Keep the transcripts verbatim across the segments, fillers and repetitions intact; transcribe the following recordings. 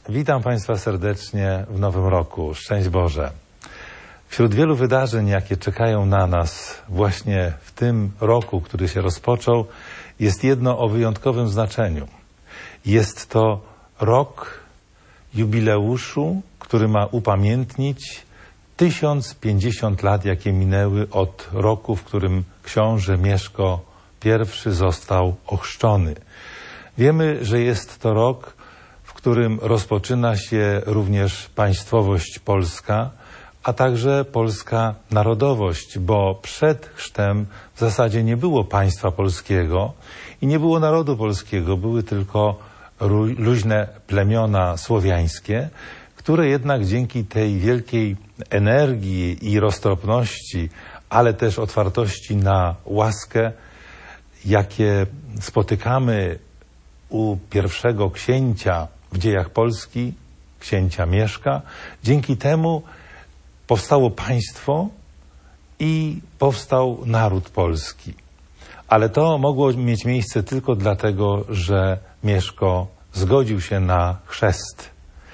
Witam Państwa serdecznie w Nowym Roku. Szczęść Boże. Wśród wielu wydarzeń, jakie czekają na nas właśnie w tym roku, który się rozpoczął, jest jedno o wyjątkowym znaczeniu. Jest to rok jubileuszu, który ma upamiętnić tysiąc pięćdziesiąt lat, jakie minęły od roku, w którym książę Mieszko I został ochrzczony. Wiemy, że jest to rok, w którym rozpoczyna się również państwowość polska, a także polska narodowość, bo przed chrztem w zasadzie nie było państwa polskiego i nie było narodu polskiego, były tylko luźne plemiona słowiańskie, które jednak dzięki tej wielkiej energii i roztropności, ale też otwartości na łaskę, jakie spotykamy u pierwszego księcia w dziejach Polski, księcia Mieszka, dzięki temu powstało państwo i powstał naród polski. Ale to mogło mieć miejsce tylko dlatego, że Mieszko zgodził się na chrzest.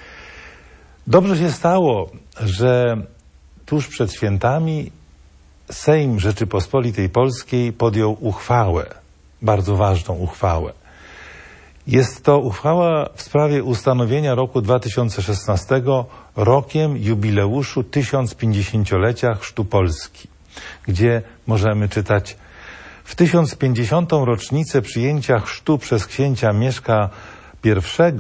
Dobrze się stało, że tuż przed świętami Sejm Rzeczypospolitej Polskiej podjął uchwałę, bardzo ważną uchwałę. Jest to uchwała w sprawie ustanowienia roku dwa tysiące szesnastego rokiem jubileuszu tysiąc pięćdziesięciolecia chrztu Polski, gdzie możemy czytać: w tysiąc pięćdziesiątą rocznicę przyjęcia chrztu przez księcia Mieszka I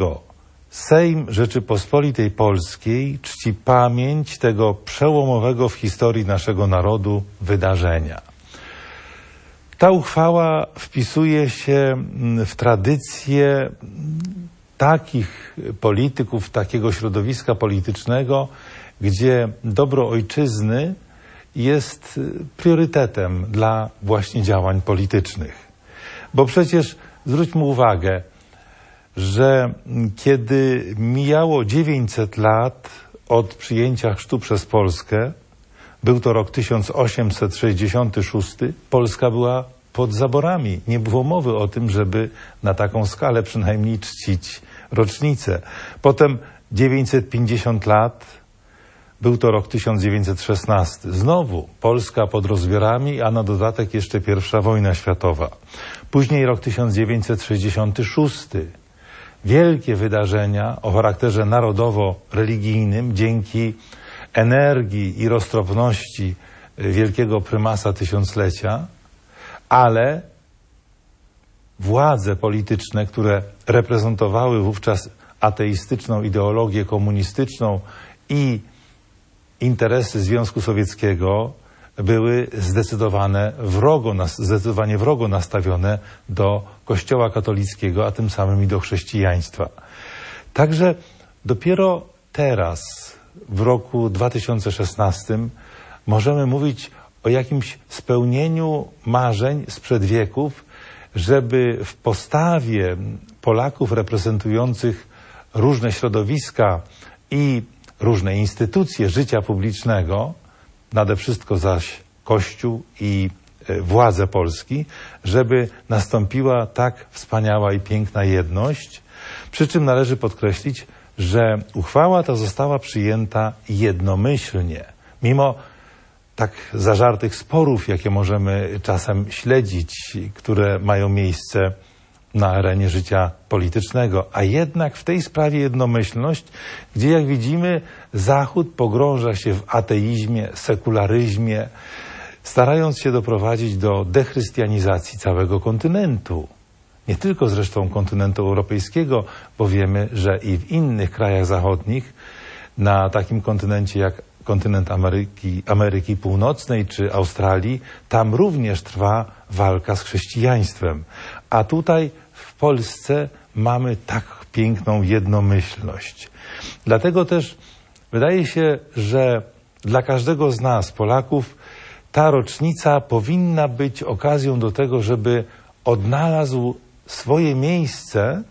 Sejm Rzeczypospolitej Polskiej czci pamięć tego przełomowego w historii naszego narodu wydarzenia. Ta uchwała wpisuje się w tradycję takich polityków, takiego środowiska politycznego, gdzie dobro ojczyzny jest priorytetem dla właśnie działań politycznych. Bo przecież zwróćmy uwagę, że kiedy mijało dziewięćset lat od przyjęcia chrztu przez Polskę, był to rok tysiąc osiemset sześćdziesiąty szósty, Polska była pod zaborami. Nie było mowy o tym, żeby na taką skalę przynajmniej czcić rocznicę. Potem dziewięćset pięćdziesiąt lat, był to rok tysiąc dziewięćset szesnasty. Znowu Polska pod rozbiorami, a na dodatek jeszcze pierwsza wojna światowa. Później rok tysiąc dziewięćset sześćdziesiąty szósty. Wielkie wydarzenia o charakterze narodowo-religijnym dzięki energii i roztropności wielkiego prymasa tysiąclecia, ale władze polityczne, które reprezentowały wówczas ateistyczną ideologię komunistyczną i interesy Związku Sowieckiego, były zdecydowane wrogo, zdecydowanie wrogo nastawione do Kościoła katolickiego, a tym samym i do chrześcijaństwa. Także dopiero teraz, w roku dwa tysiące szesnastym, możemy mówić o jakimś spełnieniu marzeń sprzed wieków, żeby w postawie Polaków reprezentujących różne środowiska i różne instytucje życia publicznego, nade wszystko zaś Kościół i władze Polski, żeby nastąpiła tak wspaniała i piękna jedność. Przy czym należy podkreślić, że uchwała ta została przyjęta jednomyślnie. Mimo tak zażartych sporów, jakie możemy czasem śledzić, które mają miejsce na arenie życia politycznego, a jednak w tej sprawie jednomyślność, gdzie jak widzimy Zachód pogrąża się w ateizmie, sekularyzmie, starając się doprowadzić do dechrystianizacji całego kontynentu. Nie tylko zresztą kontynentu europejskiego, bo wiemy, że i w innych krajach zachodnich, na takim kontynencie jak kontynent Ameryki, Ameryki Północnej czy Australii, tam również trwa walka z chrześcijaństwem. A tutaj w Polsce mamy tak piękną jednomyślność. Dlatego też wydaje się, że dla każdego z nas, Polaków, ta rocznica powinna być okazją do tego, żeby odnalazł swoje miejsce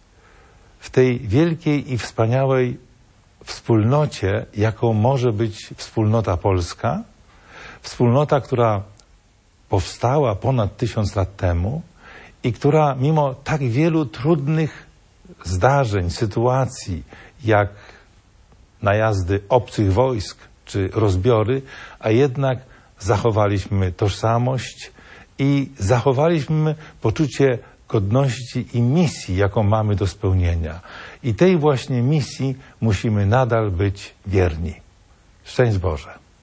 w tej wielkiej i wspaniałej wspólnocie, jaką może być wspólnota polska, wspólnota, która powstała ponad tysiąc lat temu i która mimo tak wielu trudnych zdarzeń, sytuacji, jak najazdy obcych wojsk czy rozbiory, a jednak zachowaliśmy tożsamość i zachowaliśmy poczucie godności i misji, jaką mamy do spełnienia. I tej właśnie misji musimy nadal być wierni. Szczęść Boże.